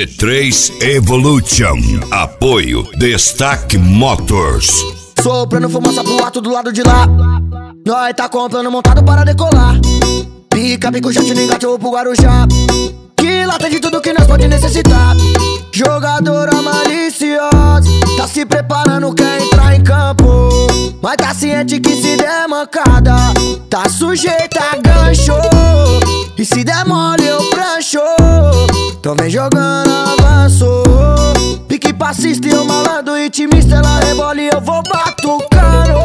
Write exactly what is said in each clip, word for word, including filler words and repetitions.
G três Evolution. Apoio Destaque Motors. Soprando fumaça pro ato do lado de lá. Nós tá comprando montado para decolar. Pica, pico, jet, no engate ou pro Guarujá. Que lá tem de tudo que nós pode necessitar. Jogadora maliciosa, tá se preparando, quer entrar em campo. Mas tá ciente que se der mancada, tá sujeita a gancho. E se der mole eu prancho. Então vem jogando avanço. Pique passista e eu malandro, intimista, ela rebola e eu vou batucando.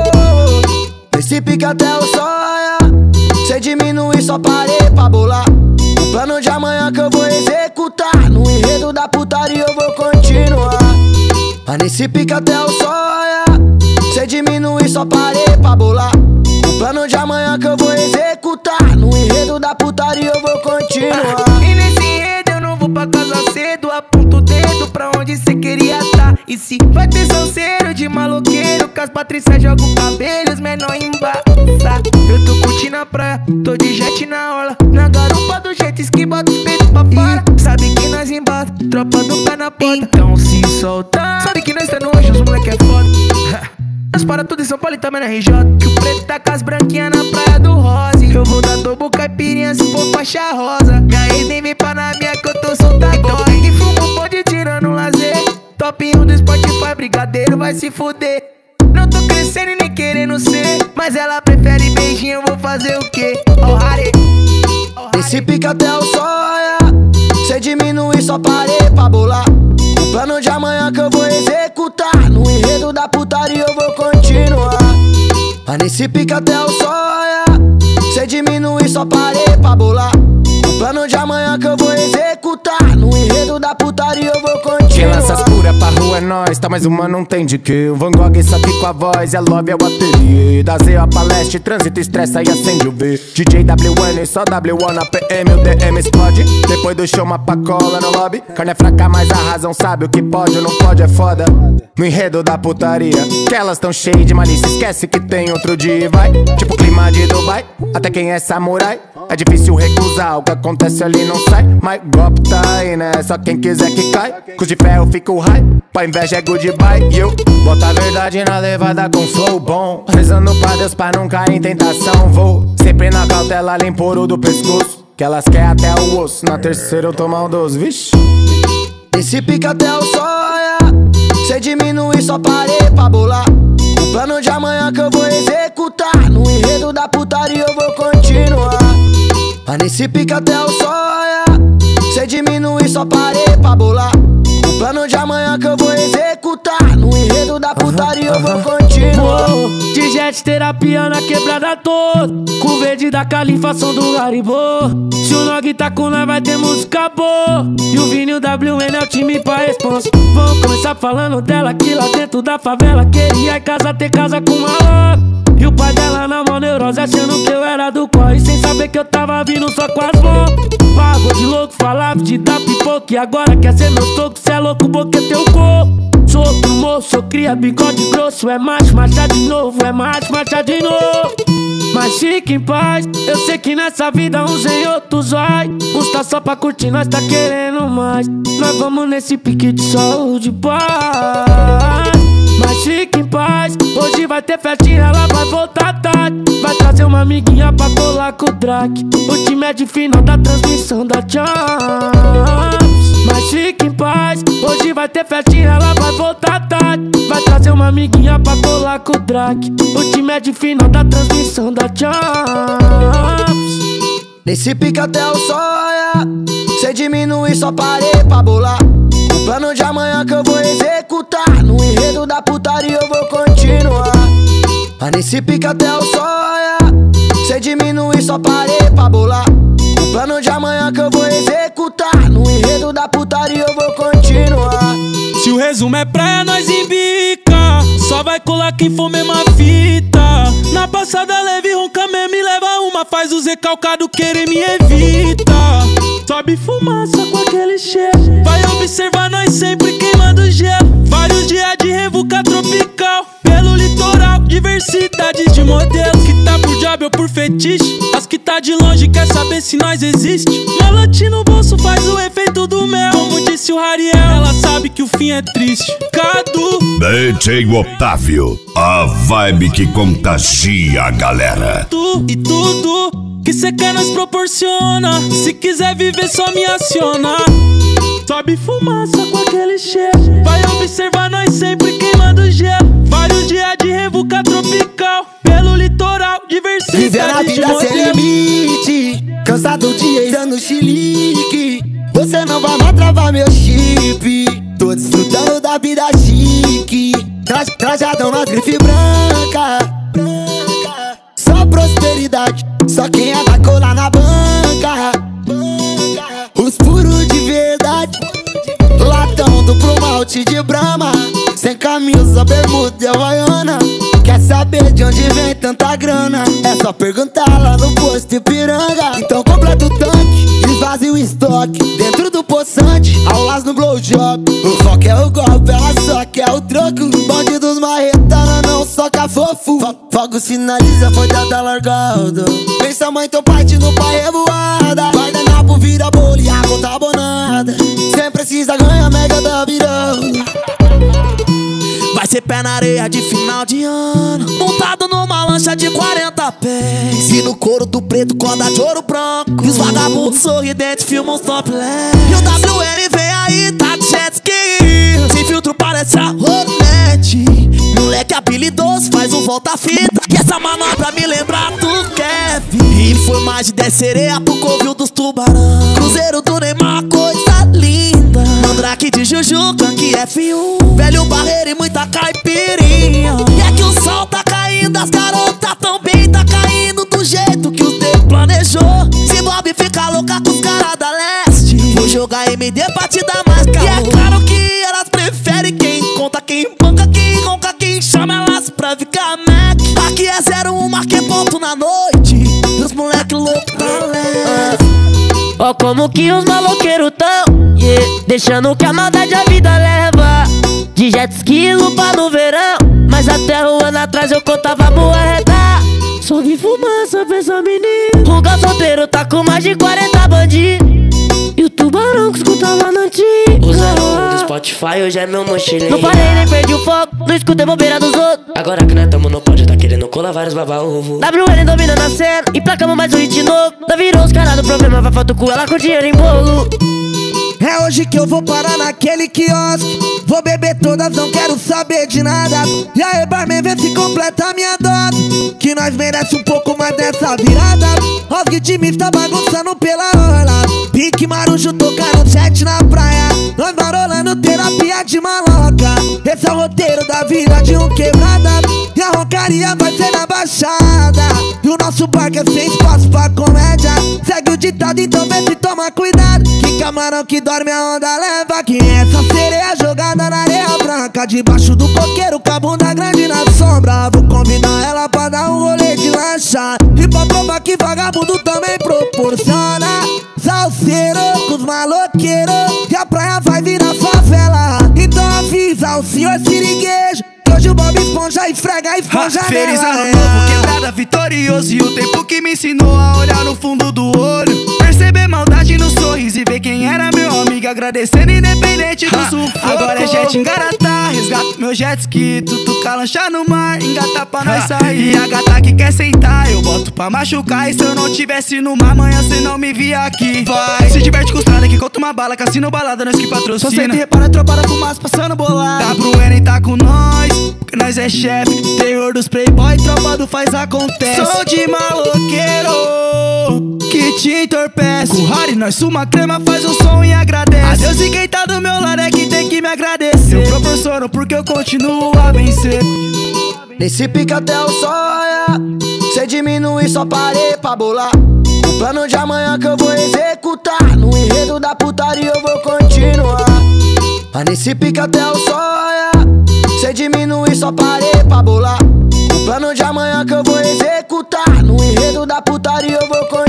Esse pique até o sonha. Cê diminui, só parei pra bolar. O plano de amanhã que eu vou executar. No enredo da putaria eu vou continuar. Mas nesse pique até o sonha. Cê diminui, só parei pra bolar. O plano de amanhã que eu vou executar. No enredo da putaria eu vou continuar. E nesse enredo eu não vou pra casa cedo. Aponto o dedo pra onde cê queria tá. E se vai ter salseiro de maloqueiro, que as Patrícia joga o cabelo, os menor embaça. Eu tô curtindo a praia, tô de jet na orla. Na garupa do jet ski, bota os peitos pra fora. Sabe que nós embata, tropa do pé na porta. Então se solta, sabe que nós tá no anjo, os moleque é foda. Nós para tudo em São Paulo e também na R J. Que o preto tá com as branquinhas na praia do Rose. Eu vou dar tobo caipirinha se for faixa rosa. Minha ex nem vem pra na minha que eu tô solta agora. Então quem fuma pode tirando um lazer. Top um do Spotify, brigadeiro vai se fuder. Não tô crescendo e nem querendo ser, mas ela prefere beijinho, eu vou fazer o quê? Oh, Harry. Esse pique até o sonha. Cê diminui, só parei pra bolar. O plano de amanhã que eu vou executar. No enredo da putaria eu vou continuar. Mas nesse pique até o sonha. Cê diminui, só parei pra bolar. O plano de amanhã que eu vou executar. No enredo da putaria eu vou continuar. Quem lança as pura pra rua é nós, tá mais uma não tem de que. O Van Gogh isso aqui com a voz, é love, é o ateliê. Da Z A pra leste, trânsito, estressa e acende o V. D J W N, só W O na P M, o D M explode. Depois do show uma pacola no lobby. Carne é fraca, mas a razão sabe o que pode ou não pode, é foda. No enredo da putaria, que elas tão cheias de malícia, esquece que tem outro dia e vai. Tipo clima de Dubai, até quem é samurai. É difícil recusar, o que acontece ali não sai. Mas golpe tá aí, né? Só quem quiser que cai. Com os de ferro fica o high, pra inveja é goodbye. E eu boto a verdade na levada com flow bom. Rezando pra Deus pra não cair em tentação. Vou sempre na cautela, limpo ouro do pescoço. Que elas querem até o osso, na terceira eu tomar um doce, vixe. Esse pique até o sonha. Cê diminui, só parei pra bolar. O plano de amanhã que eu vou executar. No enredo da putaria eu vou continuar. Mas nesse pique até o sonha. Cê diminui, só parei pra bolar. O plano de amanhã que eu vou executar. No enredo da putaria eu vou continuar. De jet terapia na quebrada toda. Com verde da califa, som do Garibô. Se o Nog tá com nós vai ter música boa. E o vinil W N é o time pra responsa. Vamos começar falando dela que lá dentro da favela queria em casa ter casa com uma loja. E o pai dela na mão neurose, achando que eu era do corre, sem saber que eu tava vindo só com as mãos. Pagou de louco, falava de dar pipoca. E agora quer ser meu soco, cê é louco, boca é teu corpo. Sou outro moço, eu cria bigode grosso. É macho, marcha de novo, é macho, marcha de novo. Mas fique em paz, eu sei que nessa vida uns em outros vai. Uns tá só pra curtir, nós tá querendo mais. Nós vamos nesse pique de saúde e paz. Mas fique em paz, hoje vai ter festinha, ela vai voltar tarde. Vai trazer uma amiguinha pra colar com o Drake. O time é de final da transmissão da Champs. Mas fique em paz, hoje vai ter festinha, ela vai voltar tarde. Vai trazer uma amiguinha pra colar com o Drake. O time é de final da transmissão da Champs. Nesse pique até o sonha. Cê diminui, só parei pra bolar. O plano de amanhã que eu vou executar. No enredo da putaria eu vou continuar. Mas nesse pique até o sonha. Cê diminui, só parei pra bolar. O plano de amanhã que eu vou executar. No enredo da putaria eu vou continuar. Se o resumo é praia, nós embica. Só vai colar quem for mesma fita. Na passada leve, ronca mesmo e leva uma. Faz os recalcados querer me evita. Sobe fumaça com aquele cheiro. Vai observar nós sempre queimando gelo. Vários dias de revuca tropical. Pelo litoral, diversidade de modelos. Que tá por job ou por fetiche. As que tá de longe quer saber se nós existe. Malote no bolso faz o efeito do mel. Como diz conheci o Rariel, ela sabe que o fim é triste. Cadu D J Otávio, a vibe que contagia a galera. Tu e tudo que cê quer nós proporciona. Se quiser viver só me aciona. Sobe fumaça com aquele cheiro. Vai observar nós sempre queimando gelo. Vários dias de revuca tropical pelo litoral, diversidade Viver a vida de sem limite, cansado de ir dando chilique. Você não vai mais travar meu chip. Tô desfrutando da vida chique, Tra trajadão na grife branca. Só prosperidade, só quem é da cola na banca. Os puros de verdade, latão duplo malte de Brahma, sem camisa, bermuda e havaiana. Quer saber de onde vem tanta grana? É só perguntar lá no posto Ipiranga. Então completa o tanque, esvazia o estoque dentro do poçante, aulas no blowjob. O foco é o golpe, ela só quer o troco. Bandidos marretana não soca fofo. Fogo sinaliza, foi dada largada. Pensa mãe, teu parte no pai revoada. Guardanapo vira bolo e a conta abonada. Cem precisa ganhar mega da virada. Vai ser pé na areia de final de ano, montado numa lancha de quarenta pés, e no couro do preto corda de ouro branco. E os vagabundos sorridentes filmam os topless. E o W N vem aí, tá de jet ski, sem filtro parece a Hornet. Moleque habilidoso, faz um volta-fita, e essa manobra me lembra do Kevin. E foi mais de dez sereia pro covil dos tubarão. Cruzeiro do Neymar, coisa linda. Mandrake de Juju, Gangue F um, velho barreiro e muita caipirinha. E é que o sol tá caindo, as garotas também tá caindo do jeito que o tempo planejou. Se Bob ficar louca com os caras da leste, vou jogar M D pra te dar mais calor. E é claro que elas preferem quem conta, quem banca, quem ronca, quem chama elas pra ficar Mac. Aqui é zero um, marquei ponto na noite, e os moleque louco tá leve. Ó como que os maloqueiros tão, yeah, deixando que a maldade a vida leva. De jet ski, lupa no verão, mas até um ano atrás eu contava moeda. Só vi fumaça pra essa menina. O gal solteiro tá com mais de quarenta bandidos, e o tubarão que escuta lá na antiga. O zero um do Spotify hoje é meu mochileiro. Não parei nem perdi o foco, não escutei bobeira dos outros. Agora que nós tamo no pódio, tá querendo colar vários baba-ovo. W N dominando a cena, e placamos mais um hit novo. Não virou os caras do problema, vai falta com ela com dinheiro em bolo. É hoje que eu vou parar naquele quiosque, vou beber todas, não quero saber de nada. E aí barman, vê se completa a minha dose, que nós merece um pouco mais dessa virada. Os ritmos tá bagunçando pela orla, Pique Marujo tocando jet na praia, nós marolando terapia de maloca. Esse é o roteiro da vida de um quebrada, e a roncaria vai ser na baixada, e o nosso parque é sem espaço pra comédia. Segue o ditado, então vê se toma cuidado, que camarão que dorme a onda leva. Quem é essa sereia jogada na areia branca, debaixo do coqueiro com a bunda grande na sombra. Vou convidar ela pra dar um rolê de lancha, e pra provar que vagabundo também proporciona. Salseiro com os maloqueiros, e a praia vai virar favela. Então avisa o senhor siriguejo, que hoje o Bob Esponja esfrega a esponja. Feliz nela. ano novo, quebrada, vitorioso, e o tempo que me ensinou a olhar no fundo do olho, perceber maldade no sorriso e ver quem era meu amigo, agradecendo independente do sufoco. Agora é jet engaratá, resgato meu jet ski, tutuca lancha no mar, engata pra nós sair. E a gata que quer sentar, eu boto pra machucar. E se eu não tivesse no mar, amanhã cê não me via aqui. Vai, se diverte com os tralha que conta uma bala, cassino balada, nós que patrocina. Só senta e repara, tropa da fumaça passando bolado. W N tá com nós, porque nós é chefe, terror dos playboy, tropa do faz acontece. Sou de maloqueiro que te entorpece, com Harry nós suma crema, faz um som e agradece. A Deus e quem tá do meu lado é que tem que me agradecer. Eu proporciono porque eu continuo a vencer. Nesse pique até o sol raiar, cê diminui, só parei pra bolar o plano de amanhã que eu vou executar. No enredo da putaria eu vou continuar. Mas nesse pique até o sol raiar, cê diminui, só parei pra bolar o plano de amanhã que eu vou executar. No enredo da putaria eu vou continuar.